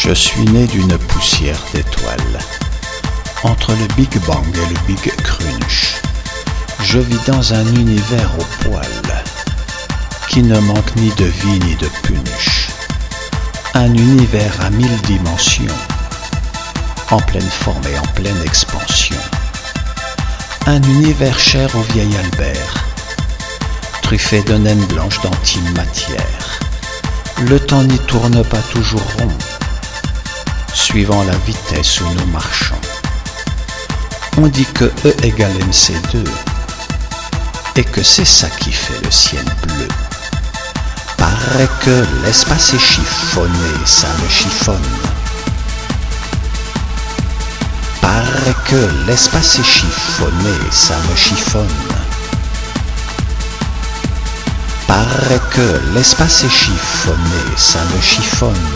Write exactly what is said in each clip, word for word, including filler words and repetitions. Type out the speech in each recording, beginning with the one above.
Je suis né d'une poussière d'étoiles. Entre le Big Bang et le Big Crunch, je vis dans un univers au poil qui ne manque ni de vie ni de punch. Un univers à mille dimensions, en pleine forme et en pleine expansion. Un univers cher au vieil Albert, truffé de naines blanches d'antimatière. Le temps n'y tourne pas toujours rond, suivant la vitesse où nous marchons. On dit que E égale M C deux, et que c'est ça qui fait le ciel bleu. Paraît que l'espace est chiffonné, ça me chiffonne. Paraît que l'espace est chiffonné, ça me chiffonne. Paraît que l'espace est chiffonné, ça me chiffonne.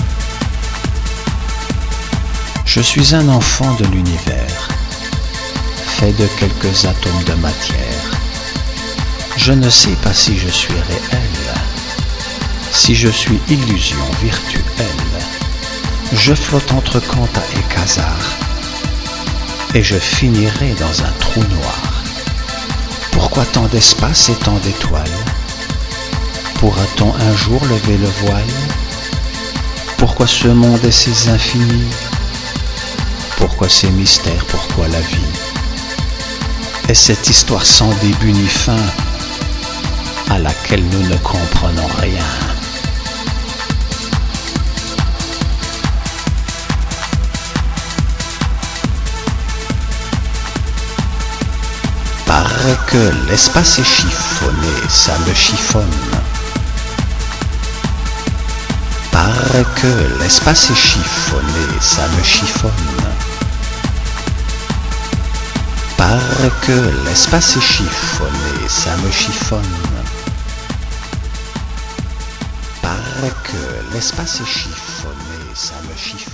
Je suis un enfant de l'univers, fait de quelques atomes de matière. Je ne sais pas si je suis réel, si je suis illusion virtuelle. Je flotte entre Quanta et Quasar, et je finirai dans un trou noir. Pourquoi tant d'espace et tant d'étoiles? Pourra-t-on un jour lever le voile? Pourquoi ce monde et ses infinis? Pourquoi ces mystères? Pourquoi la vie? Et cette histoire sans début ni fin, à laquelle nous ne comprenons rien. Paraît que l'espace est chiffonné, ça me chiffonne. Paraît que l'espace est chiffonné, ça me chiffonne. Paraît que l'espace est chiffonné, ça me chiffonne. Paraît que l'espace est chiffonné, ça me chiffonne.